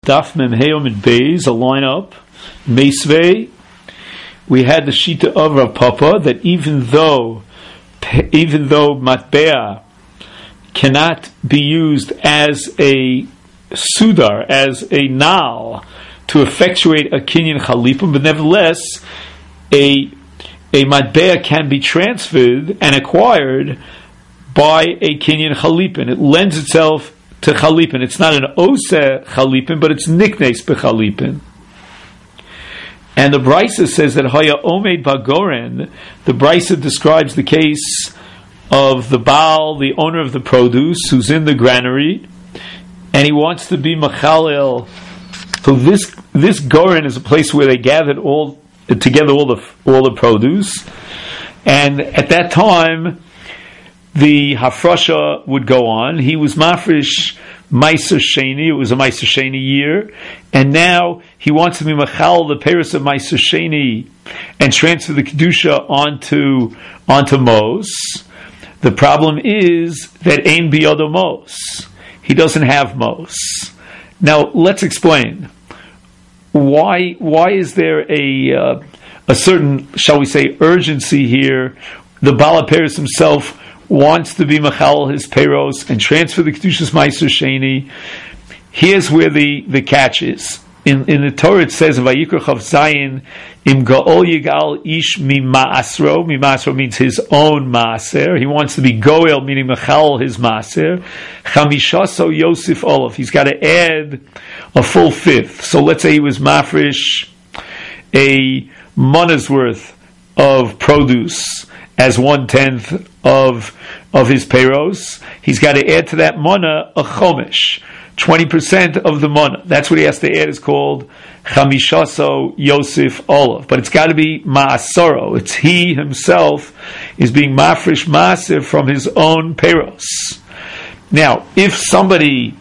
Daf Mem Heom and Beis, a lineup, Meisvei. We had the Shita of Rav Papa that even though Matbea cannot be used as a sudar, as a nal, to effectuate a kinyan chalipim, but nevertheless, a Matbea can be transferred and acquired by a kinyan chalipin. It lends itself to chalipin. It's not an oseh chalipin, but it's niknes bechalipin. And the Brisa says that Haya Omed Bagoren, the Brisa describes the case of the Baal, the owner of the produce, who's in the granary, and he wants to be Machalel. So this Goren is a place where they gathered together all the produce, and at that time the hafrasha would go on. He was mafresh Meiser Sheni. It was a Meiser Sheni year, and now he wants to be machal the Paris of Meiser Sheni and transfer the kedusha onto Mos. The problem is that Ein Biyodo Mos. He doesn't have Mos. Now let's explain why is there a certain, shall we say, urgency here. The Baal Paris himself wants to be machal his peros and transfer the kedushas meiser sheni. Here's where the catch is. In the Torah it says, Vayikra Chav Zayin, Im Gaol Yigal Ish Mima'asro. Mima'asro means his own maaser. He wants to be Goel, meaning machal his maaser. Chamishaso Yosef Olav. He's got to add a full fifth. So let's say he was mafresh a monna's worth of produce as 1/10 of his peros. He's got to add to that mana a chomesh, 20% of the mana. That's what he has to add. Is called chamishaso Yosef Olav. But it's got to be ma'asoro. It's he himself is being mafresh maaser from his own peros. Now, if somebody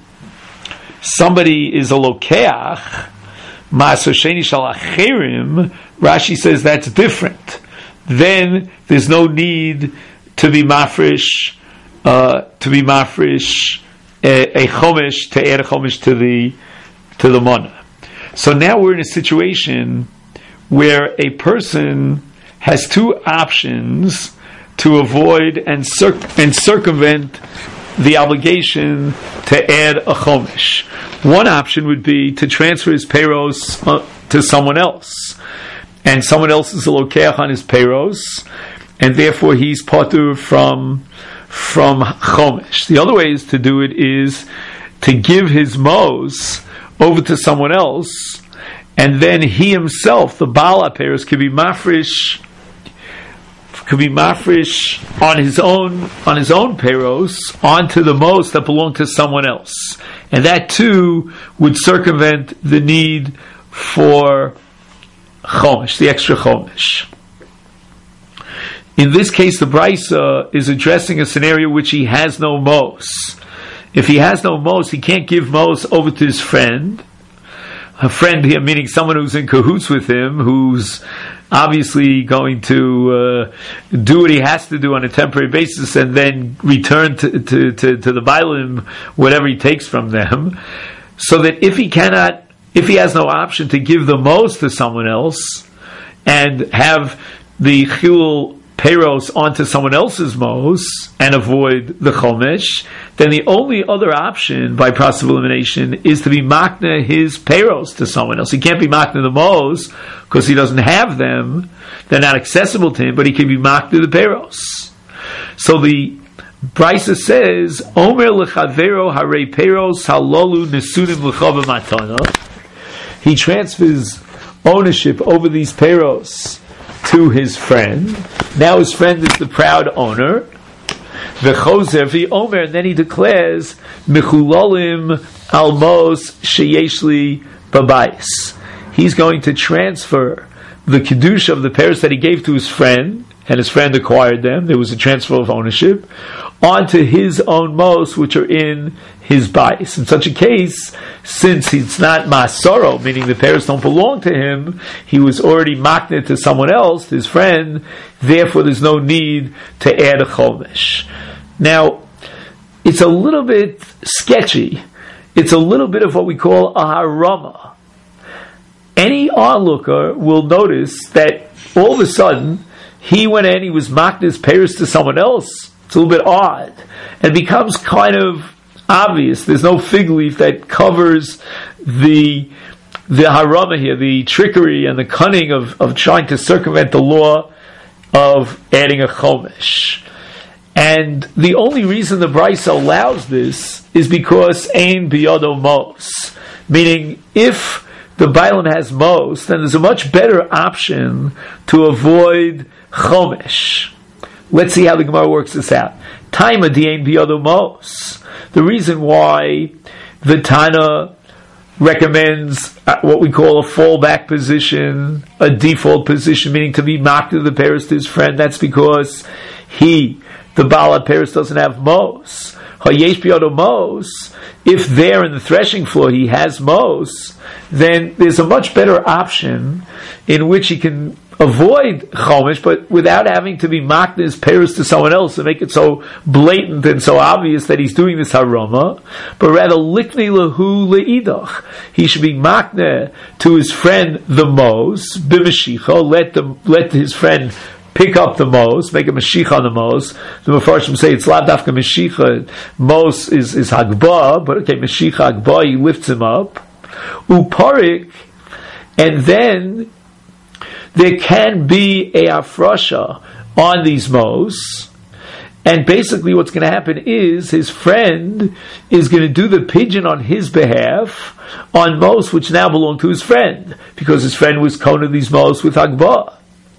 is a lokeach maaser sheni shal acherim, Rashi says that's different. Then there's no need to be mafresh a chomesh, to add a chomesh to the mana. So now we're in a situation where a person has two options to avoid and circumvent the obligation to add a chomesh. One option would be to transfer his peros to someone else, and someone else is a lokeach on his peros, and therefore he's patur from chomesh. The other way to do it is to give his mos over to someone else, and then he himself, the Baal HaPeros, could be mafresh on his own peros onto the mos that belong to someone else, and that too would circumvent the need for chomesh, the extra chomesh. In this case, the Brisa is addressing a scenario which he has no mos. If he has no mos, he can't give mos over to his friend. A friend here, meaning someone who's in cahoots with him, who's obviously going to do what he has to do on a temporary basis and then return to the Bailim whatever he takes from them. So that if he has no option to give the mos to someone else and have the chilul peros onto someone else's mos and avoid the chomesh, then the only other option by process of elimination is to be makna his peros to someone else. He can't be makna the mos because he doesn't have them; they're not accessible to him. But he can be makna the peros. So the Brisa says, "Omer lechavero harei peros halolu nesunim l'chava matana." He transfers ownership over these peros to his friend. Now his friend is the proud owner. V'chozer v'omer, and then he declares, "Mechulalim almos sheyeshli babayis." He's going to transfer the kedusha of the peros that he gave to his friend, and his friend acquired them. There was a transfer of ownership onto his own mos, which are in his bais. In such a case, since it's not masoro, meaning the peros don't belong to him, he was already makneh to someone else, his friend, therefore there's no need to add a chomesh. Now, it's a little bit sketchy it's a little bit of what we call a harama. Any onlooker will notice that all of a sudden he went in, he was maknis peiros to someone else. It's a little bit odd. And it becomes kind of obvious. There's no fig leaf that covers the harama here, the trickery and the cunning of trying to circumvent the law of adding a chomesh. And the only reason the Brisa allows this is because ein biyodo mos, meaning if the Bailam has mos, then there's a much better option to avoid chomesh. Let's see how the Gemara works this out. Taima di ein biyodo mos. The reason why the Tana recommends what we call a fallback position, a default position, meaning to be mocked to the Paris to his friend, that's because the Baal Paris doesn't have mos. Hayesh biyodo mos. If there in the threshing floor he has mos, then there's a much better option in which he can avoid chomesh, but without having to be mocked his Paris to someone else and make it so blatant and so obvious that he's doing this haroma, but rather likni lahu leidach. He should be makne to his friend the mos b'mashicha. Let his friend pick up the mos, make a mashicha on the mos. The Mefarshim say it's lav dafka mashicha. Mos is hagbah, but okay, mashicha hagbah, he lifts him up. Uparik, and then there can be a afrasha on these mos, and basically what's going to happen is his friend is going to do the pigeon on his behalf on mos which now belong to his friend, because his friend was kohen these mos with hagbah.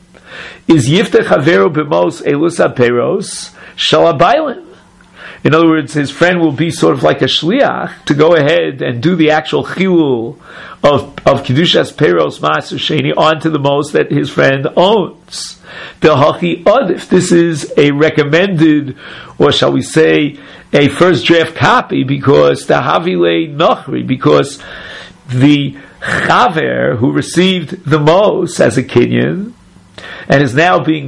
Is yiftech havero b'mos elus aperos shalabaylim. In other words, his friend will be sort of like a shliach to go ahead and do the actual chilul of kedushas peros maaser sheni onto the mos that his friend owns. Delhachi adif. This is a recommended, or shall we say, a first draft copy, because the havile nochri, because the chaver who received the mos as a kinyan and is now being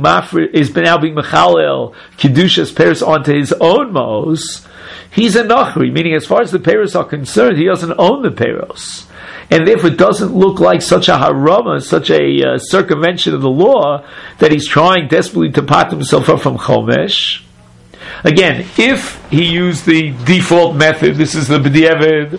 mechalel kedushas peros onto his own mos, he's a nachri, meaning as far as the peros are concerned, he doesn't own the peros, and therefore it doesn't look like such a harama, such a circumvention of the law, that he's trying desperately to pot himself up from chomesh. Again, if he used the default method, this is the b'diavad,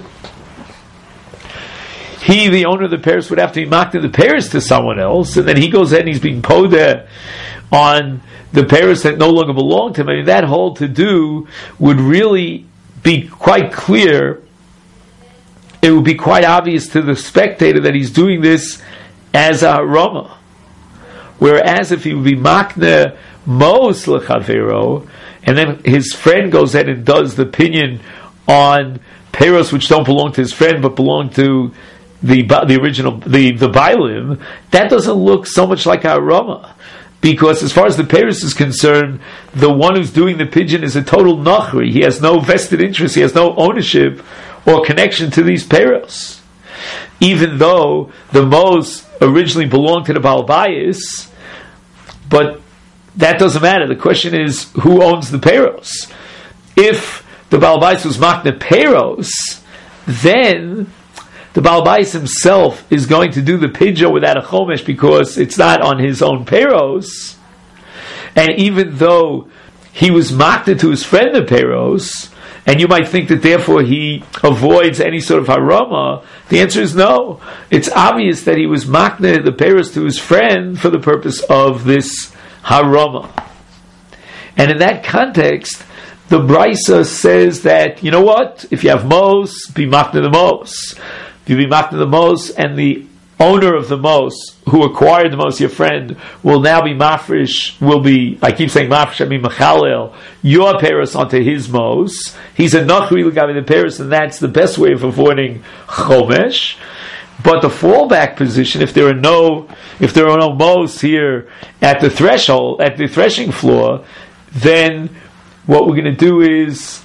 he, the owner of the Paris, would have to be mocked in the Paris to someone else, and then he goes ahead and he's being podeh on the Paris that no longer belong to him. I mean, that whole to-do would really be quite clear. It would be quite obvious to the spectator that he's doing this as a harama. Whereas if he would be makne mos lechavero, and then his friend goes ahead and does the pinyon on Paris which don't belong to his friend but belong to the original, the Bailim, that doesn't look so much like a harama, because as far as the Paris is concerned, the one who's doing the pigeon is a total nachri. He has no vested interest, he has no ownership or connection to these Paris, even though the mos originally belonged to the Baal Bayis. But that doesn't matter. The question is, who owns the Paros? If the Baal Bayis was makne Paros, then the Baal Bayis himself is going to do the pidyo without a chomesh because it's not on his own Paros. And even though he was makne to his friend the Paros, and you might think that therefore he avoids any sort of harama, the answer is no. It's obvious that he was makne the Paros to his friend for the purpose of this harama. And in that context, the Brisa says that, you know what, if you have mos, be makne the mos. If you be makne the mos, and the owner of the mos, who acquired the mos, your friend, will now be mafresh, I keep saying mafresh, I mean mechalel, your Paris onto his mos. He's a nachri l'gavi the Paris, and that's the best way of avoiding chomesh. But the fallback position, if there are no mos here at the threshold, at the threshing floor, then what we're going to do is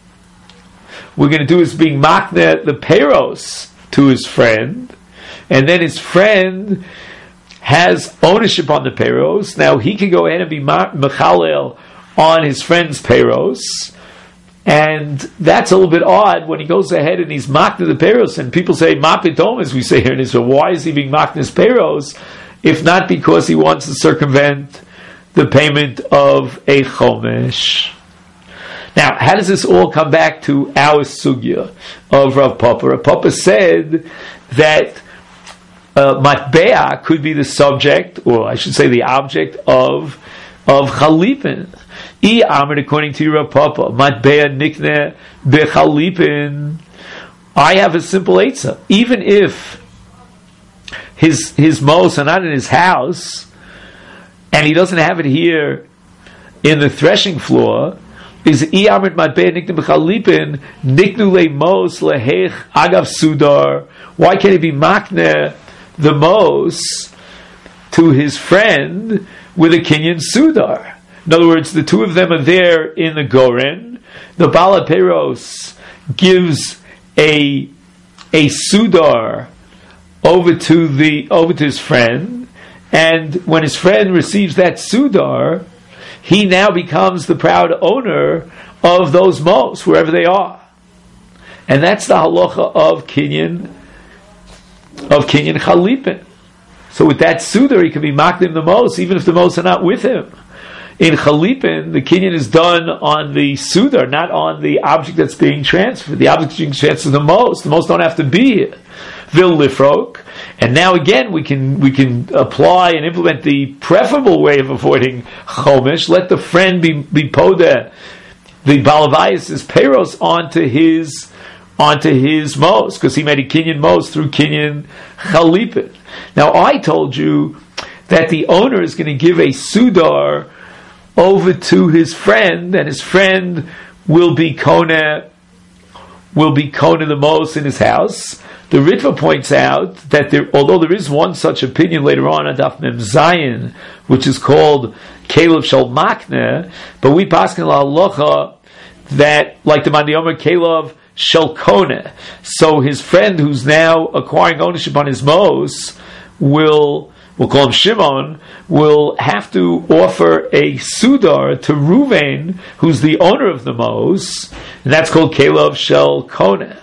being makne the Paros to his friend, and then his friend has ownership on the Paros. Now he can go ahead and be mechalel on his friend's Paros, And that's a little bit odd when he goes ahead and he's makna the peros, and people say mapitom, as we say here in Israel. Why is he being makna his peros, if not because he wants to circumvent the payment of a chomesh? Now, how does this all come back to our sugya of Rav Papa? Rav Papa said that matbea could be the subject, or I should say the object of chalipin. According to Rav Papa, matbea nikne bechalipin. I have a simple eitzah. Even if his mos are not in his house, and he doesn't have it here in the threshing floor, is i'amrit matbea nikne bechalipin niknu le mos lehech agav sudar. Why can't he be makne the mos to his friend with a kinyan sudar? In other words, the two of them are there in the goren. The Bala Peros gives a sudar over to his friend, and when his friend receives that sudar, he now becomes the proud owner of those mos wherever they are, and that's the halacha of kinyan chalipin. So with that sudar, he can be makdim the mos, even if the mos are not with him. In chalipin, the kinyan is done on the sudar, not on the object that's being transferred. The object being transferred to the mos. The mos don't have to be here. Vil lifrok. And now again, we can apply and implement the preferable way of avoiding chomesh. Let the friend be podeh, the balavayas' peros onto his mos, because he made a kinyan mos through kinyan chalipin. Now I told you that the owner is going to give a sudar over to his friend, and his friend will be kona the mos in his house. The Ritva points out that although there is one such opinion later on Daf Mem Zayin, which is called Kelev Shel Makne, but we paskin la halacha that, like the Mandiomer, Kelev Shel Kone. So his friend who's now acquiring ownership on his mos we'll call him Shimon, will have to offer a sudar to Ruvain, who's the owner of the mos, and that's called Kelev Shel Kone.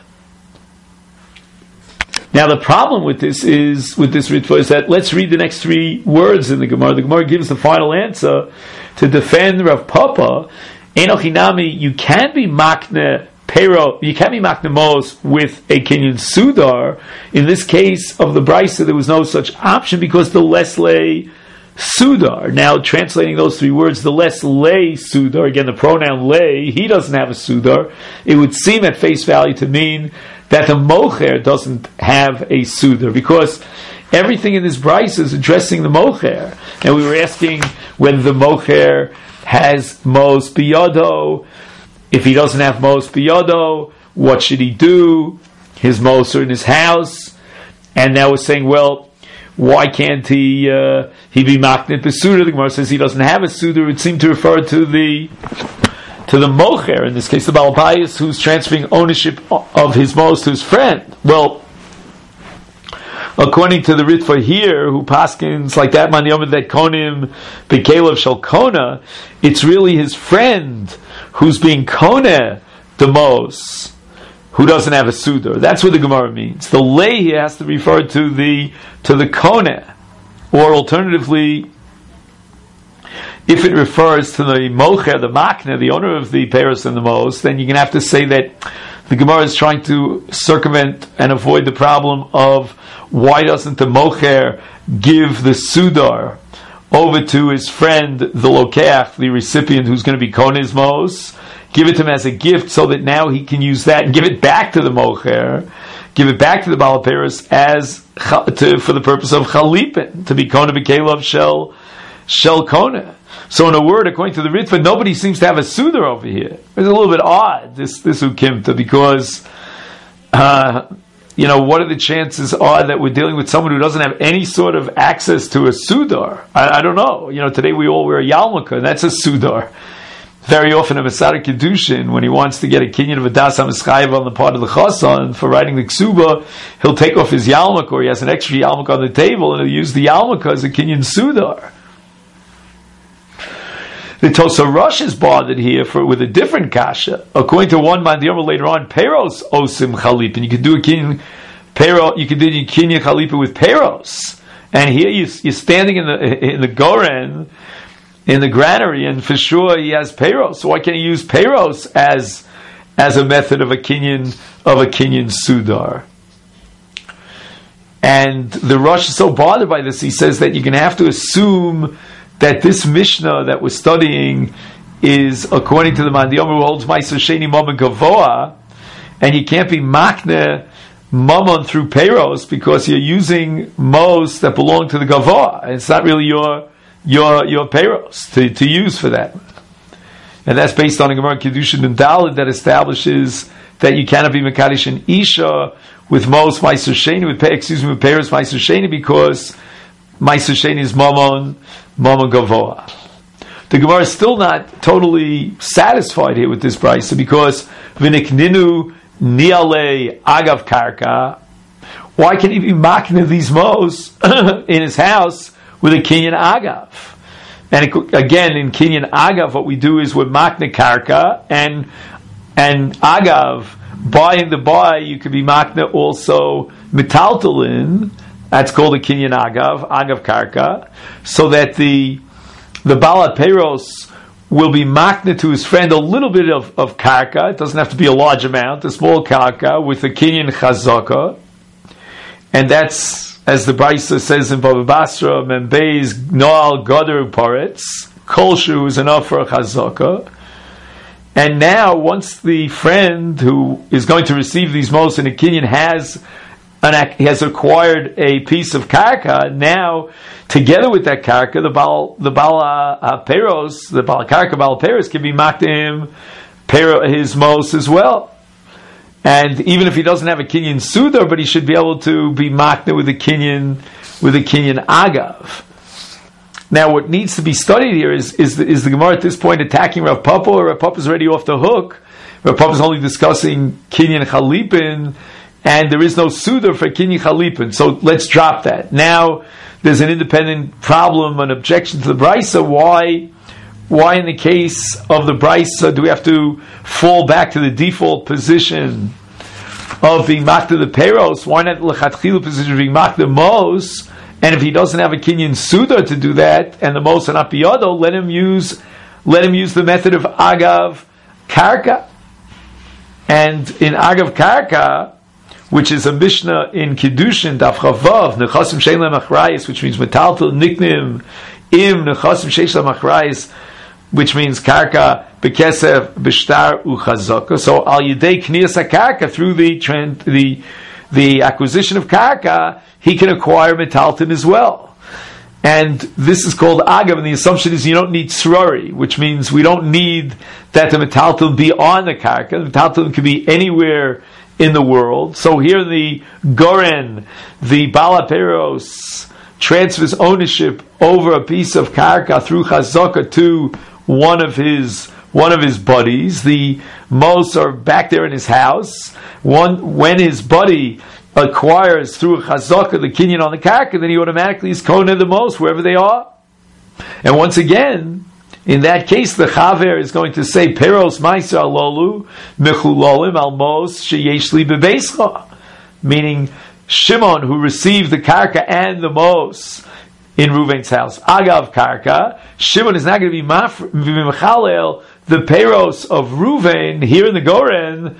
Now the problem with this ritva is that, let's read the next three words in the Gemara. The Gemara gives the final answer to defend Rav Papa. Enochinami, you can be makne pero, you can be makne mos with a kinyan sudar. In this case of the Brisa, there was no such option because the less lay sudar. Now translating those three words, the less lay sudar, again the pronoun lay, he doesn't have a sudar. It would seem at face value to mean that the mocher doesn't have a sudar, because everything in this brisa is addressing the mocher. And we were asking whether the mocher has mos biyado. If he doesn't have mos biyado, what should he do? His mos are in his house. And now we're saying, well, why can't he be maknit b'sudar? The Gemara says he doesn't have a sudar. It would seem to refer to the mocher, in this case the Baal Bayis, who's transferring ownership of his mos to his friend. Well, according to the Ritva here, who paskins like that man yomid that konim bekelev shel kona, it's really his friend who's being kona the mos, who doesn't have a sudar. That's what the Gemara means. The lay here has to refer to the kona, or alternatively, if it refers to the mocher, the makna, the owner of the peros and the mos, then you're going to have to say that the Gemara is trying to circumvent and avoid the problem of why doesn't the mocher give the sudar over to his friend, the lokeach, the recipient who's going to be kone's mos, give it to him as a gift so that now he can use that and give it back to the mocher, give it back to the Baal Peros for the purpose of chalipin, to be kona b'kelev shel kona. So in a word, according to the Ritva, nobody seems to have a sudar over here. It's a little bit odd, this ukimta, because what are the chances are that we're dealing with someone who doesn't have any sort of access to a sudar? I don't know. Today we all wear a yarmulke, and that's a sudar. Very often a Masada Kedushin, when he wants to get a kinyan of a das HaMeschayev on the part of the Chassan for writing the Ksuba, he'll take off his yarmulke, or he has an extra yarmulke on the table, and he'll use the yarmulke as a kinyan sudar. The Tosa Rosh is bothered here with a different kasha. According to one Mandiyama later on, Peros osim chalip, and you could do a kinyan pero, you could do a kinyan chalipa with Peros. And here you're standing in the goren, in the granary, and for sure he has Peros. So why can't he use Peros as a method of a kinyan sudar? And the Rosh is so bothered by this, he says that you're going to have to assume that this Mishnah that we're studying is according to the Mandiyom who holds Ma'aser Sheni Mammon Gavoa, and you can't be makne Mammon through Peros because you're using mos that belong to the Gavoa. It's not really your Peros to use for that. And that's based on a Gemara Kedushin and Daled that establishes that you cannot be Mekadosh and Isha with mos Ma'aser Sheni, with Peros Ma'aser Sheni, because Ma'aser Sheni is Mammon Gavoa. The Gemara is still not totally satisfied here with this brisa because v'nikninu niale agav karka. Why can he be makne these mos in his house with a kinyan agav? And again, in kinyan agav, what we do is we're makne karka and agav, buying the buy, you could be makne also metaltalin. That's called a kinyan agav karka, so that the Baal Peros will be makna to his friend a little bit of karka. It doesn't have to be a large amount, a small karka with a kinyan chazaka. And that's, as the Brisa says in Bava Basra, Membeis Noal Goder Poretz, Kolshu is enough for a chazaka. And now, once the friend who is going to receive these mos in a kinyan has acquired a piece of karka, now together with that karka, the Baal Peros, the Baal Karka Baal Peros can be maked to him his mos as well. And even if he doesn't have a kinyan sudar, but he should be able to be maked with a kinyan agav. Now, what needs to be studied here is the Gemara at this point attacking Rav Papa, or Rav Papa is already off the hook. Rav Papa is only discussing kinyan chalipin, and there is no sudar for kinyan chalipin. So let's drop that. Now there's an independent problem, an objection to the brisa. Why in the case of the brisa do we have to fall back to the default position of being makta the peros? Why not lechatchilu position of being makta mos? And if he doesn't have a kinyan sudar to do that, and the mos are not biyado, let him use the method of agav karka. And in agav karka, which is a Mishnah in Kiddushin, Daf Chavav, Nechasim Shein Lemachrayis, which means Metaltel Niknim, Im Nechasim Sheish Lemachrayis, which means Karka Bekesef Bishtar Uchazaka. So Al Yidei Knias HaKarka, through the acquisition of Karka, he can acquire Metalton as well. And this is called Agav, and the assumption is you don't need Srari, which means we don't need that the Metalton be on the Karka. The Metalton can be anywhere in the world. So here the Goren, the Baal Peros, transfers ownership over a piece of karka through chazaka to one of his buddies. The mos are back there in his house. When his buddy acquires through a chazaka the kinyan on the karka, then he automatically is kona the mos wherever they are. And once again, in that case, the chaver is going to say, Peros ma'aser alolu mechulolim almos sheyesh li bebeischa, meaning Shimon, who received the karka and the mos in Reuven's house, agav karka, Shimon is not going to be mechalel the Peros of Reuven here in the Goren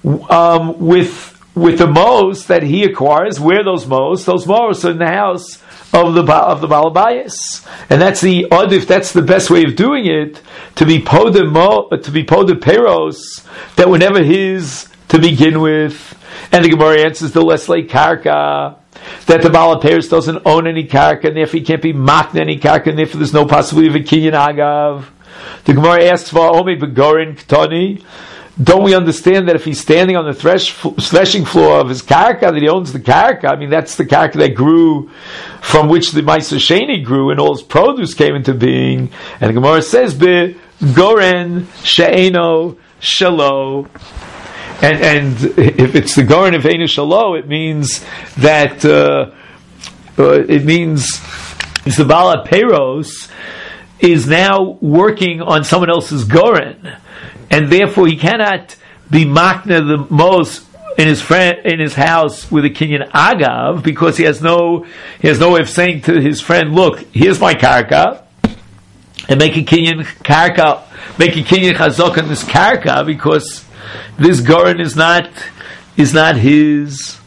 with the mos that he acquires. Where those mos are in the house of the Balabayas, and that's the odif. That's the best way of doing it, to be podem peros that were never his to begin with. And the Gemara answers the Leslie karka, that the Baal Peros doesn't own any karka, and therefore he can't be makna any karka, and therefore there's no possibility of a kinyan agav. The Gemara asks for Omi begorin ktoni. Don't we understand that if he's standing on the threshing floor of his karka, that he owns the karka? I mean, that's the karka that grew, from which the Ma'aser Sheni grew, and all his produce came into being. And the Gemara says, "Be goren she'eno shelo." And if it's the goren of eino shelo, it means that it's the Baal Peros. is now working on someone else's goren, and therefore he cannot be makna the most in his house with a kinyan agav, because he has no way of saying to his friend, look, here's my karka, and make a kinyan chazok on this karka, because this goren is not his.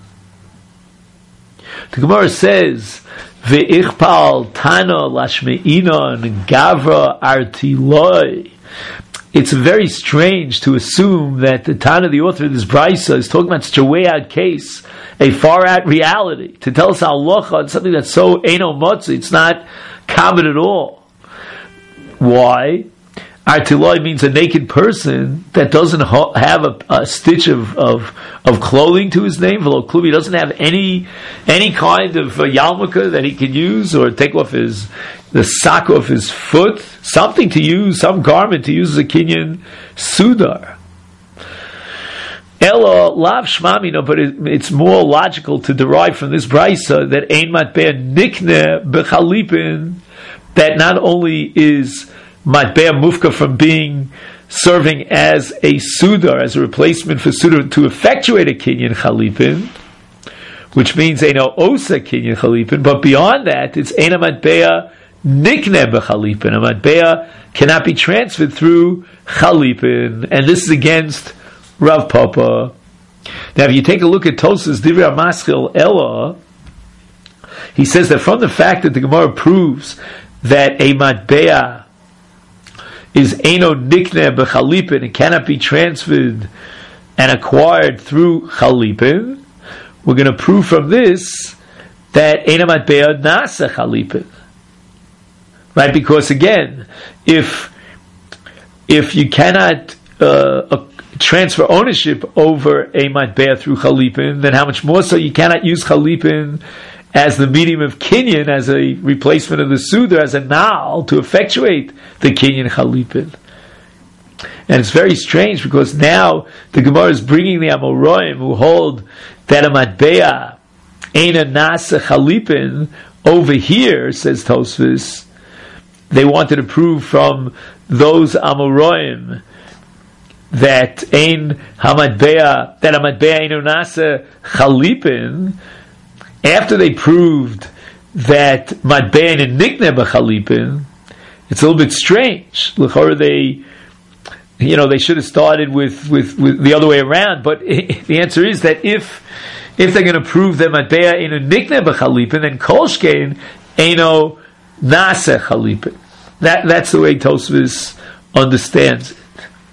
The Gemara says, ve'ichpal tana lashmeinon gavra artiloi. It's very strange to assume that the Tana, the author of this Brisa, is talking about such a way out case, a far out reality, to tell us halacha on something that's so eino motzi, it's not common at all. Why? Artiloi means a naked person that doesn't have a stitch of clothing to his name. He doesn't have any kind of yarmulke that he can use, or take off the sock off his foot, something to use, some garment to use as a kinyan sudar. Elo lav shmamino, but it's more logical to derive from this brisa that ein matbeh nikne bechalipin, that not only is matbeh mufka from serving as a sudar, as a replacement for sudar to effectuate a kinyan chalipin, which means eino osa kinyan chalipin, but beyond that, it's eina matbeh nikne bechalipin. A matbeh cannot be transferred through chalipin, and this is against Rav Papa. Now, if you take a look at Tosas Divrei Maschil Ella, he says that from the fact that the Gemara proves that a matbeh is eino nikne bechalipin, it cannot be transferred and acquired through chalipin, we're going to prove from this that eino matbeh nasa chalipin. Right, because again, if you cannot transfer ownership over a matbeh through chalipin, then how much more so you cannot use chalipin as the medium of kinyan, as a replacement of the sudar, as a nal to effectuate the kinyan chalipin. And it's very strange because now the Gemara is bringing the Amoraim who hold that a matbeh eina nasa chalipin over here, says Tosfos. They wanted to prove from those Amoraim that ein hamatbeh, that a matbeh eino nasa chalipin. After they proved that matbeh and nikne bechalipin, it's a little bit strange. L'chora they should have started with the other way around. But the answer is that if they're going to prove that matbeh eino nikne bechalipin, then kolshkein eino nasa chalipin. That's the way Tosfos understands it.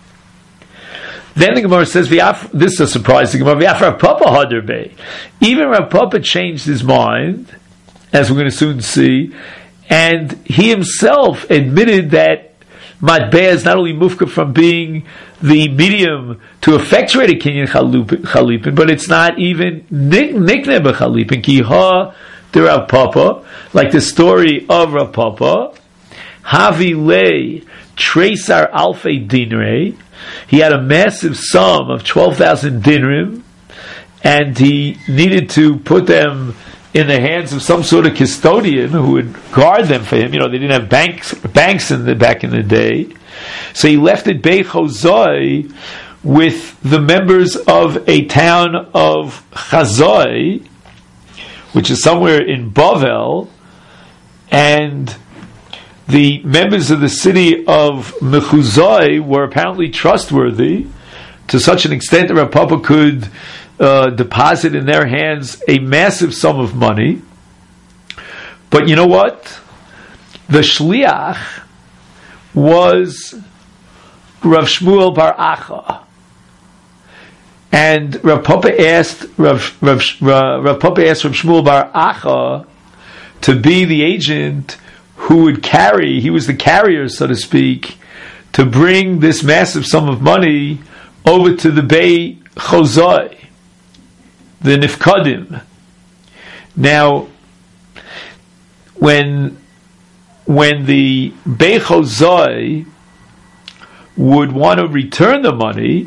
Then the Gemara says, this is a surprise to the Gemara, Rav Papa Haderbe. Even Rav Papa changed his mind, as we're going to soon see, and he himself admitted that matbeh is not only mufka from being the medium to effectuate a kinyan chalipin, but it's not even nikne bechalipin, ki ha de Rav Papa, like the story of Rav Papa, Havi lei tresar alfei dinrei. He had a massive sum of 12,000 dinrim, and he needed to put them in the hands of some sort of custodian who would guard them for him. They didn't have banks back in the day. So he left it Beit Chozoi with the members of a town of Chazoi, which is somewhere in Bavel, and the members of the city of Mechuzai were apparently trustworthy to such an extent that Rav Papa could deposit in their hands a massive sum of money. But you know what? The shliach was Rav Shmuel Bar Acha, and Rav Papa asked Rav Shmuel Bar Acha to be the agent who would he was the carrier, so to speak, to bring this massive sum of money over to the Beit Chozai, the Nifkadim. Now, when the Beit Chozai would want to return the money,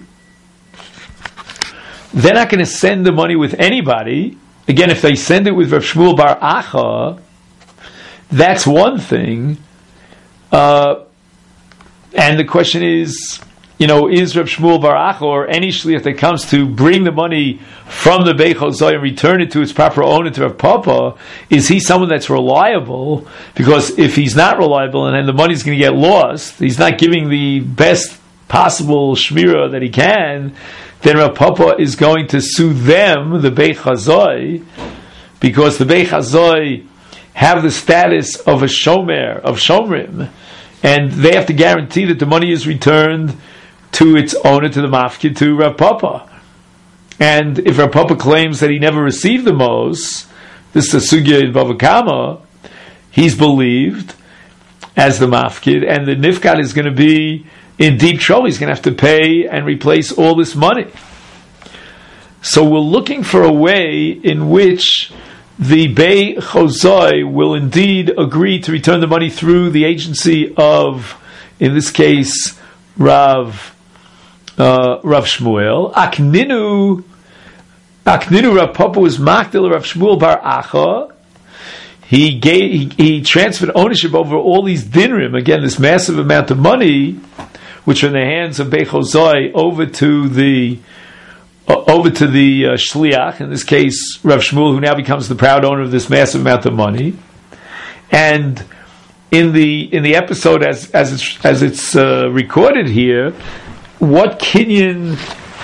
they're not going to send the money with anybody. Again, if they send it with Rav Shmuel Bar Acha, that's one thing. And the question is, is Rav Shmuel Bar Acha or any shliach that comes to bring the money from the Beit Chazai and return it to its proper owner, to Rav Papa, is he someone that's reliable? Because if he's not reliable and then the money's going to get lost, he's not giving the best possible shmirah that he can, then Rav Papa is going to sue them, the Beit Chazai, because the Beit Chazai have the status of a shomer, of shomrim, and they have to guarantee that the money is returned to its owner, to the mafkid, to Rav Papa. And if Rav Papa claims that he never received the mos, this is a sugya in Bava Kama, he's believed as the mafkid, and the nifkad is going to be in deep trouble. He's going to have to pay and replace all this money. So we're looking for a way in which the Beit Chazai will indeed agree to return the money through the agency of, in this case, Rav Shmuel. Akninu Rav Papa was makdil Rav Shmuel Bar Acha. He transferred ownership over all these dinrim, again, this massive amount of money, which are in the hands of Beit Chazai, over to the shliach, in this case Rav Shmuel, who now becomes the proud owner of this massive amount of money. And in the episode as it's recorded here, what kinyan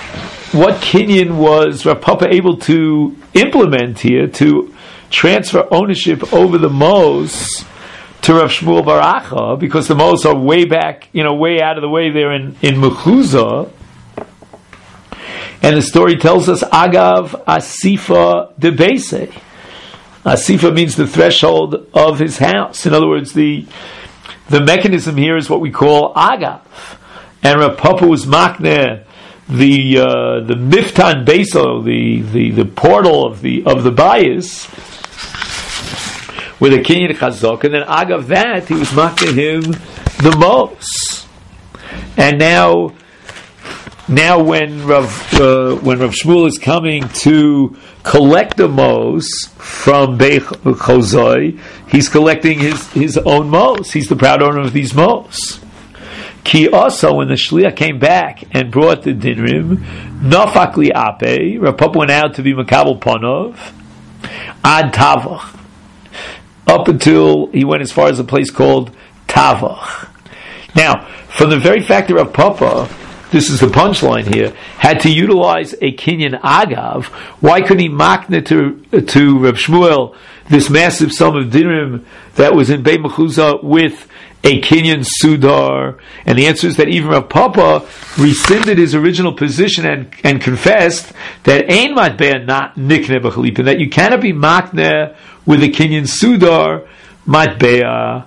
was Rav Papa able to implement here to transfer ownership over the mos to Rav Shmuel Bar Acha, because the mos are way back, way out of the way there in Mechuzah. And the story tells us, Agav Asifa de Beise. Asifa means the threshold of his house. In other words, the mechanism here is what we call Agav. And Rav Papa was makneh the Miftan Beiso, the portal of the bayis, with a kinyan chazok, and then Agav that he was makneh him the mos. And now when Rav Shmuel is coming to collect the mos from Beit Chazai, he's collecting his own mos. He's the proud owner of these mos. Ki also, when the shliach came back and brought the dinrim, nafak li ape, Rav Papa went out to be makabel ponov ad Tavach, up until he went as far as a place called Tavach. Now, from the very fact that Rav Papa, this is the punchline here, had to utilize a kinyan agav, why couldn't he makne to Rav Shmuel this massive sum of dinrim that was in Beit Mechuzah with a kinyan sudar? And the answer is that even Rav Papa rescinded his original position and confessed that ein matbea not nikne b'chalipin, that you cannot be makne with a kinyan sudar matbea.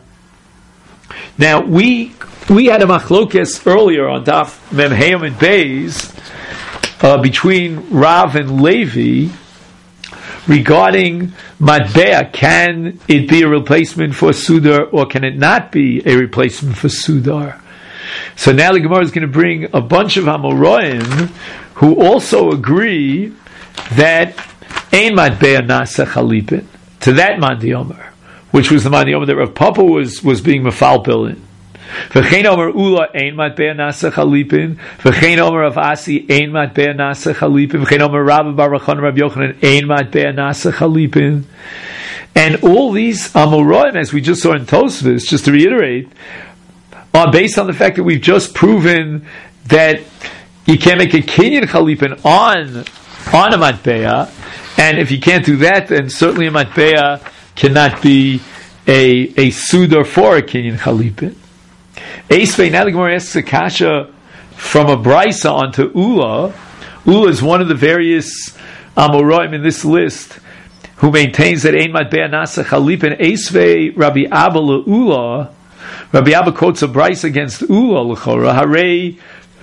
Now we had a machlokes earlier on Daf Mem Hayom and Beis between Rav and Levi regarding matbea. Can it be a replacement for sudar, or can it not be a replacement for sudar? So now the Gemara is going to bring a bunch of Amoraim who also agree that ein matbea nasa chalipin, to that Mandi Omer, which was the Mandi Omer that Rav Papa was being mefalpel in. V'chein Omer Ula ein matbea nasa chalipin. V'chein Omer of Asi ein matbea nasa chalipin. V'chein Omer Rav Bar Rachon Rav Yochanan ein matbea nasa chalipin. And all these Amoraim, as we just saw in Tosfos, just to reiterate, are based on the fact that we've just proven that you can't make a kinyan chalipin on a matbea, and if you can't do that, then certainly a matbea cannot be a sudar for a kinyan chalipin. Esvei, now the Gemara asks a kasha from a brisa onto Ula. Ula is one of the various Amoraim in this list who maintains that ein matbea nasa chalipin. Esvei Rabbi Abba Ula. Rabbi Abba quotes a brisa against Ula l'chora. Harei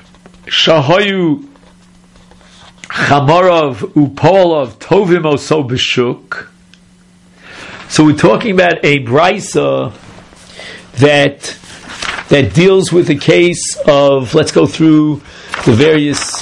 shahayu chamarav upolav tovim oso b'shuk. So we're talking about a brisa that deals with the case of, let's go through the various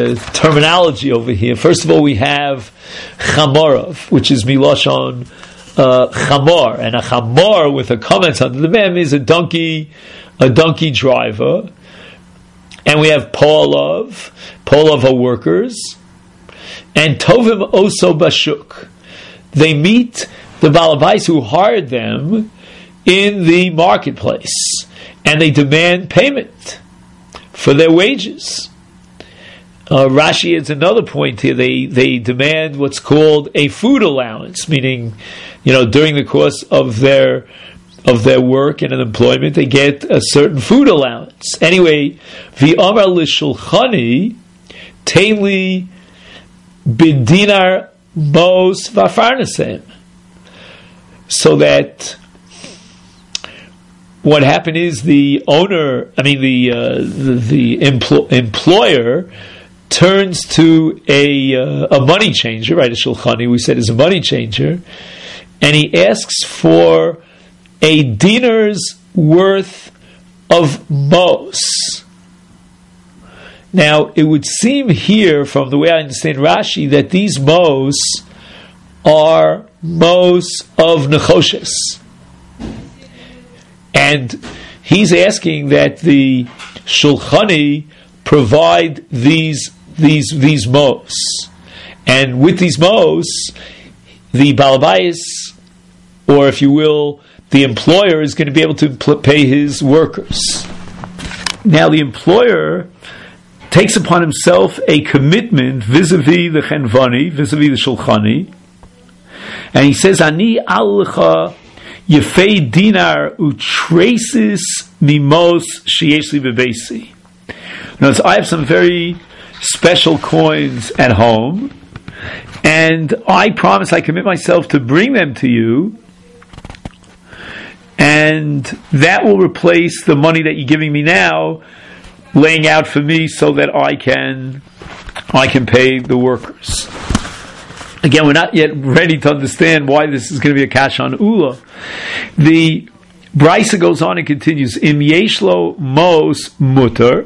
terminology over here. First of all, we have chamarav, which is milashon chamor, and a chamor with a comment under the mem is a donkey driver, and we have Paulav are workers, and tovim oso bashuk. They meet the balabais who hired them in the marketplace, and they demand payment for their wages. Rashi adds another point here. They demand what's called a food allowance, meaning, during the course of their work and employment, they get a certain food allowance. Anyway, v'amar l'shulchani teili b'dinar mos v'farnesem. So that what happened is the employer turns to a money changer, right? A shulchani, we said, is a money changer, and he asks for a dinar's worth of mos. Now, it would seem here, from the way I understand Rashi, that these mos are mos of nechoshes. And he's asking that the shulchani provide these mos, and with these mos, the balabais, or if you will, the employer, is going to be able to pay his workers. Now, the employer takes upon himself a commitment vis-a-vis the chenvani, vis-a-vis the shulchani, and he says, "Ani alcha yefei dinar utraces mimos sheyesh li bebeisi." Now, I have some very special coins at home, and I commit myself to bring them to you, and that will replace the money that you're giving me now, laying out for me, so that I can pay the workers. Again, we're not yet ready to understand why this is going to be a kash on Ula. The Brisa goes on and continues, Im yeshlo mos mutter.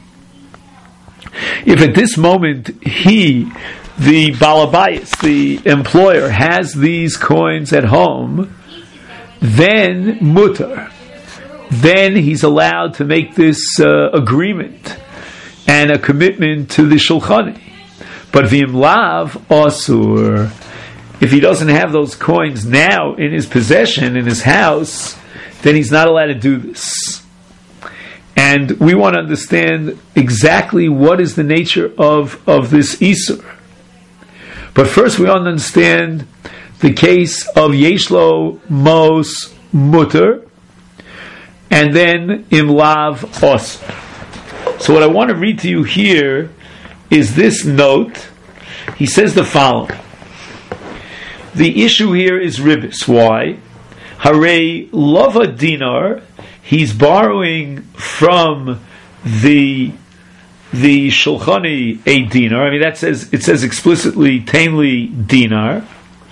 If at this moment he, the balabayas, the employer, has these coins at home, then mutter. Then he's allowed to make this agreement and a commitment to the shulchani. But v'im lav asur, if he doesn't have those coins now in his possession, in his house, then he's not allowed to do this. And we want to understand exactly what is the nature of this isur. But first we want to understand the case of yeshlo mos mutter, and then im lav asur. So what I want to read to you here is this note. He says the following. The issue here is ribis. Why? Hare lava dinar. He's borrowing from the shulchani a dinar. I mean, it says explicitly tainli dinar.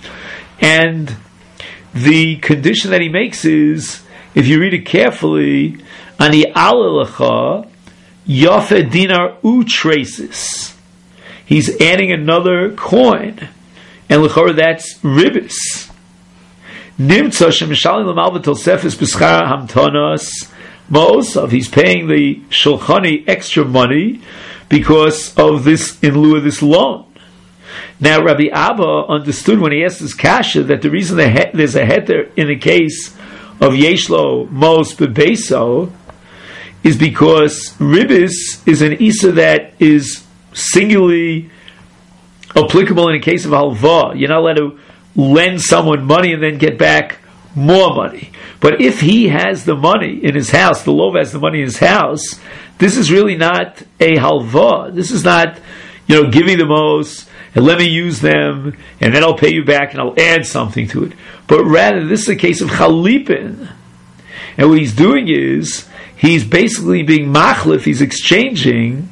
And the condition that he makes is, if you read it carefully, ani alelecha yafe dinar utraces. He's adding another coin, and l'chora that's ribis. Nimtza shemishalim l'malva tosefes b'schar hamtonas ma'osav. He's paying the shulchani extra money because of this, in lieu of this loan. Now, Rabbi Abba understood when he asked this kasha that the reason there's a heter in the case of yeshlo mos bebeso is because ribis is an isa that is singularly applicable in a case of halva. You're not allowed to lend someone money and then get back more money. But if he has the money in his house, the lov has the money in his house, this is really not a halva. This is not, give me the most and let me use them and then I'll pay you back and I'll add something to it. But rather, this is a case of chalipin. And what he's doing is, he's basically being machlif, he's exchanging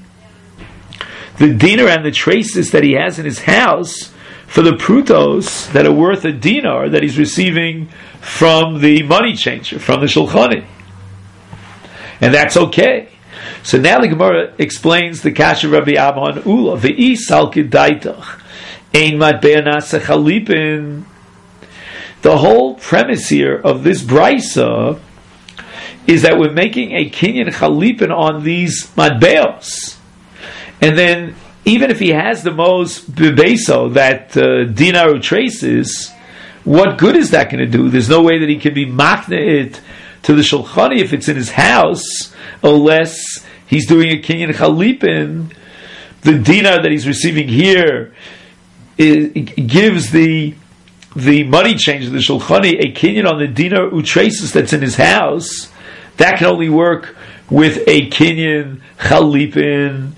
the dinar and the traces that he has in his house for the prutos that are worth a dinar that he's receiving from the money changer, from the shulchani. And that's okay. So now the Gemara explains the kasha Rabbi Abba on Ula. Ve'is al kedaitach ein matbea nasa chalipin. the whole premise here of this brisa is that we're making a kinyan chalipin on these matbeos, and then even if he has the most bebeso that dinar traces, what good is that going to do? There's no way that he can be makna it to the shulchani if it's in his house, unless he's doing a kinyan chalipin. The dinar that he's receiving here gives the money change of the shulchani a kinyan on the dinar utraces that's in his house. That can only work with a kinyan chalipin,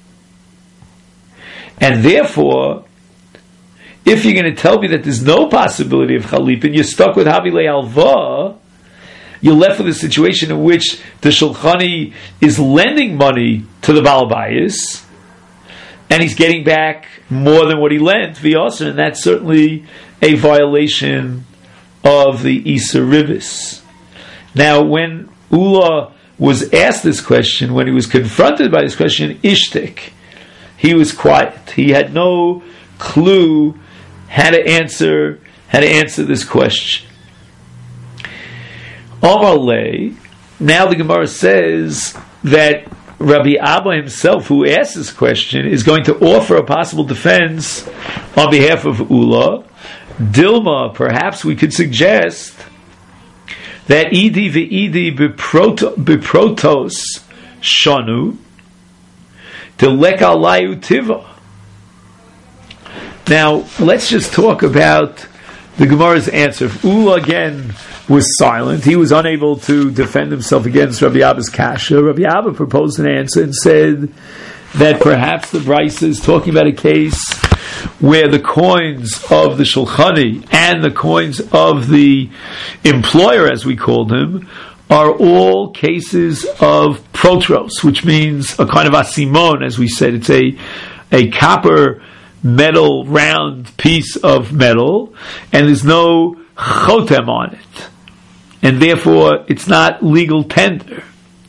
and therefore, if you're going to tell me that there's no possibility of chalipin, you're stuck with havilei alva. You're left with a situation in which the shulchani is lending money to the balabayis, and he's getting back more than what he lent, v'yoser, and that's certainly a violation of the Isur Ribis. Now, when Ula was asked this question, when he was confronted by this question, ishtik, he was quiet. He had no clue how to answer this question. Omar Lei, now the Gemara says that Rabbi Abba himself, who asked this question, is going to offer a possible defense on behalf of Ula. Dilma, perhaps we could suggest that Idi ve'idi beprotos shanu delek alayu tiva. Now, let's just talk about the Gemara's answer. If Ula again was silent, he was unable to defend himself against Rabbi Abba's kasha. Rabbi Abba proposed an answer and said that perhaps the Brisa is talking about a case where the coins of the shulchani and the coins of the employer, as we called him, are all cases of protros, which means a kind of asimon, as we said. It's a copper metal round piece of metal, and there's no chotem on it, and therefore it's not legal tender.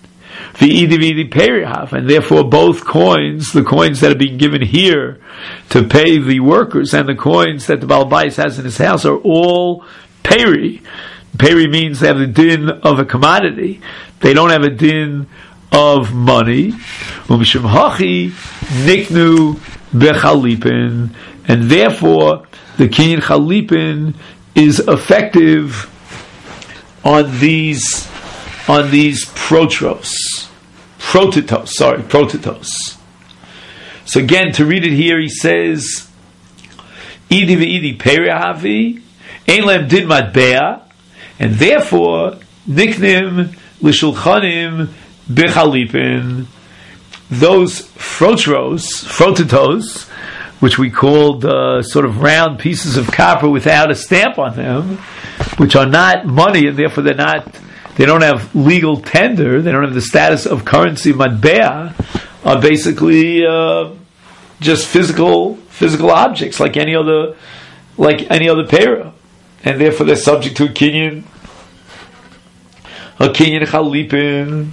And therefore both coins, the coins that are being given here to pay the workers and the coins that the Baal Bayis has in his house, are all peri. Peri means they have the din of a commodity. They don't have a din of money. Umishum hachi niknu bechalipin, and therefore the kinyan chalipin is effective on these prototos. So again, to read it here, he says, "Idi ve'idi perihavi, ein lem din matbea," and therefore niknim l'shulchanim bechalipin. Those frotitos, which we called sort of round pieces of copper without a stamp on them, which are not money, and therefore they don't have legal tender, they don't have the status of currency matbea, are basically just physical objects, like any other pera, and therefore they're subject to a kinyan chalipin.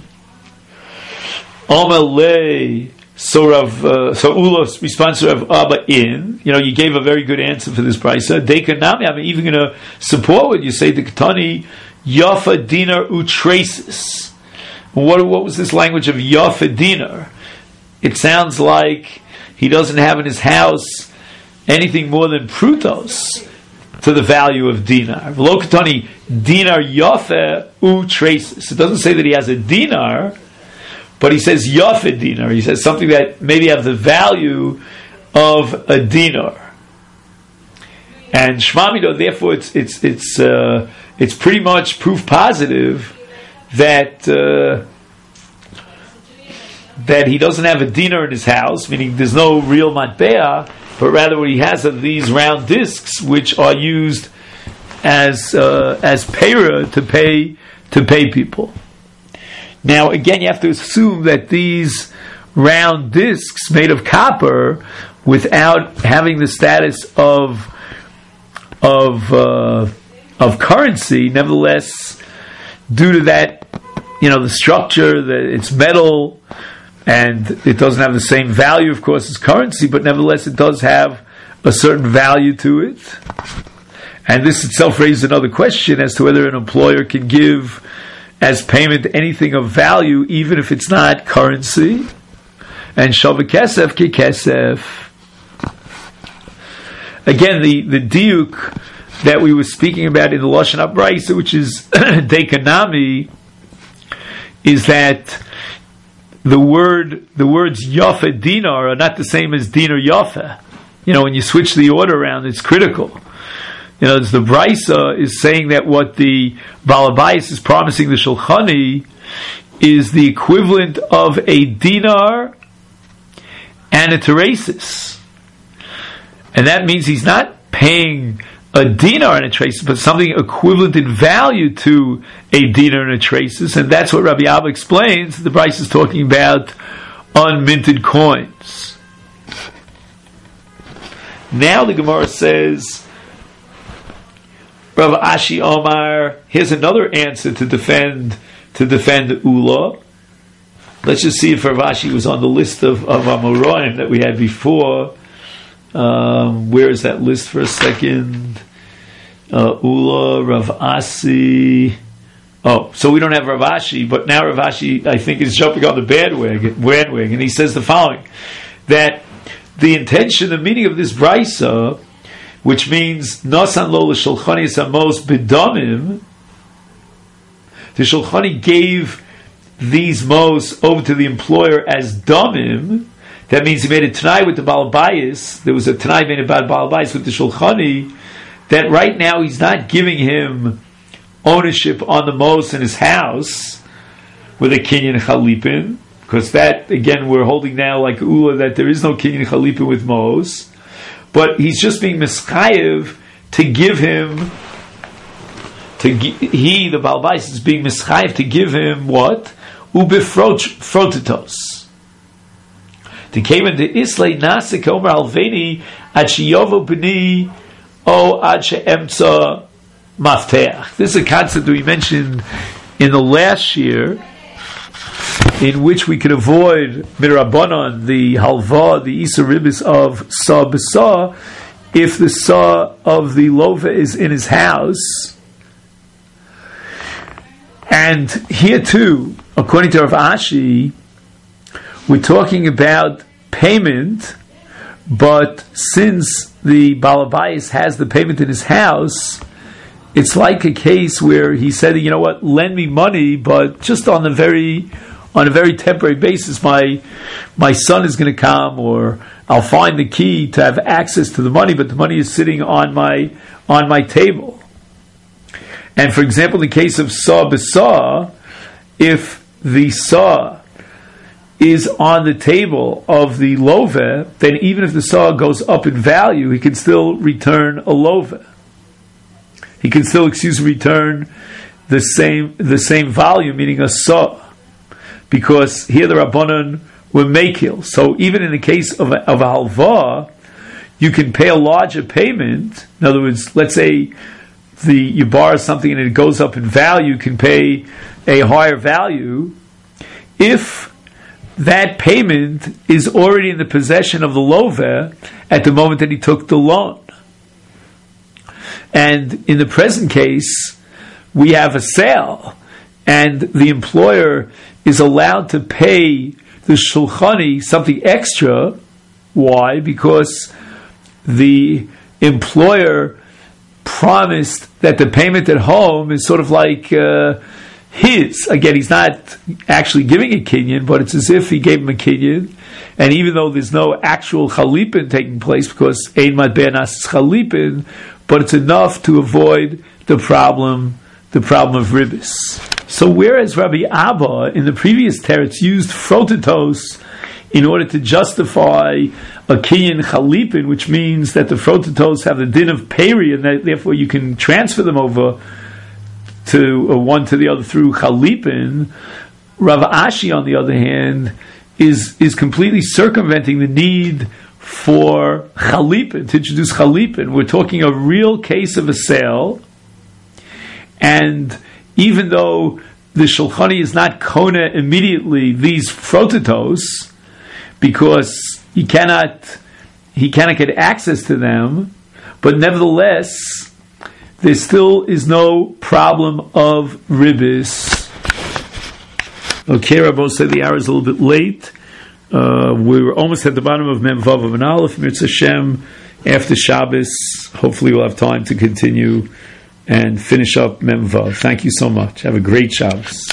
Amalei. So Ula responds to Rav Abba you gave a very good answer for this brisa. Dekanami, I'm even going to support what you say. The Ketani Yafa dinar utraces. What was this language of Yafa dinar? It sounds like he doesn't have in his house anything more than prutos to the value of dinar. Lo Ketani dinar Yafa utraces. It doesn't say that he has a dinar, but he says Yafid dinar. He says something that maybe have the value of a dinar. And Shmamido, therefore, it's pretty much proof positive that he doesn't have a dinar in his house, meaning there's no real matbea, but rather what he has are these round discs which are used as payra to pay people. Now, again, you have to assume that these round discs made of copper, without having the status of currency, nevertheless, due to that, the structure, that it's metal, and it doesn't have the same value, of course, as currency, but nevertheless, it does have a certain value to it. And this itself raises another question as to whether an employer can give as payment anything of value, even if it's not currency. And Shavah Kesef Ki Kesef. Again, the diuk that we were speaking about in the Lashon HaBraisa, which is Dekanami, is that the words Yafa dinar are not the same as dinar Yafa. When you switch the order around, it's critical. The Braisa is saying that what the Balabais is promising the Shulchani is the equivalent of a dinar and a teresis. And that means he's not paying a dinar and a teresis, but something equivalent in value to a dinar and a teresis. And that's what Rabbi Abba explains. The Braisa is talking about unminted coins. Now the Gemara says, Rav Ashi Omar, here's another answer to defend Ula. Let's just see if Rav Ashi was on the list of Amoraim that we had before. Where is that list for a second? Ula, Rav Asi. Oh, so we don't have Rav Ashi, but now Rav Ashi, I think, is jumping on the bandwagon, and he says the following, that the intention, the meaning of this Braisa, which means Nasan lo l'shulchani samos b'damim, the Shulchani gave these mos over to the employer as damim. That means he made a Tanai with the Balabais. There was a Tanai made about Balabais with the Shulchani, that right now he's not giving him ownership on the mos in his house with a Kinyan Chalipin, because that, again, we're holding now like Ula that there is no Kinyan Chalipin with mos. But he's just being mischayev to give him, the Balbais is being mischayev to give him what? Ubefrotitos. To came into Islay Nasik Omer Alveni at Shiyovo B'ni O Ad She'emtza Mafteach. This is a concept that we mentioned in the last year, in which we could avoid Mirabanan, the halva, the Isa Ribis of Sa B'Sa, if the Sa of the Lova is in his house. And here too, according to Rav Ashi, we're talking about payment, but since the Balabais has the payment in his house, it's like a case where he said, lend me money, but just on a very temporary basis. My son is going to come, or I'll find the key to have access to the money, but the money is sitting on my table. And for example, in the case of Sa B'Sa, if the Sa is on the table of the Love, then even if the Sa goes up in value, he can still return a Love. He can still, return the same volume, meaning a Sa. Because here the Rabbanan were Mekil. So even in the case of a halva, you can pay a larger payment. In other words, let's say you borrow something and it goes up in value, you can pay a higher value if that payment is already in the possession of the lover at the moment that he took the loan. And in the present case, we have a sale, and the employer is allowed to pay the Shulchani something extra. Why? Because the employer promised that the payment at home is sort of like his. Again, he's not actually giving a kinyan, but it's as if he gave him a kinyan. And even though there's no actual chalipin taking place, because ein matbeh nas chalipin, but it's enough to avoid the problem of ribis. So whereas Rabbi Abba in the previous teretz used frotitos in order to justify a kinyan chalipin, which means that the frotitos have the din of peri, and that therefore you can transfer them over to one to the other through chalipin, Rav Ashi, on the other hand, is completely circumventing the need for chalipin, to introduce chalipin. We're talking a real case of a sale, and even though the Shulchani is not kona immediately these frotitos, because he cannot get access to them, but nevertheless, there still is no problem of ribis. Okay, Rabbi said the hour is a little bit late. We were almost at the bottom of Mem Vav and Aleph. Mirz Hashem, after Shabbos, hopefully we'll have time to continue and finish up Mem Vav. Thank you so much. Have a great Shabbos.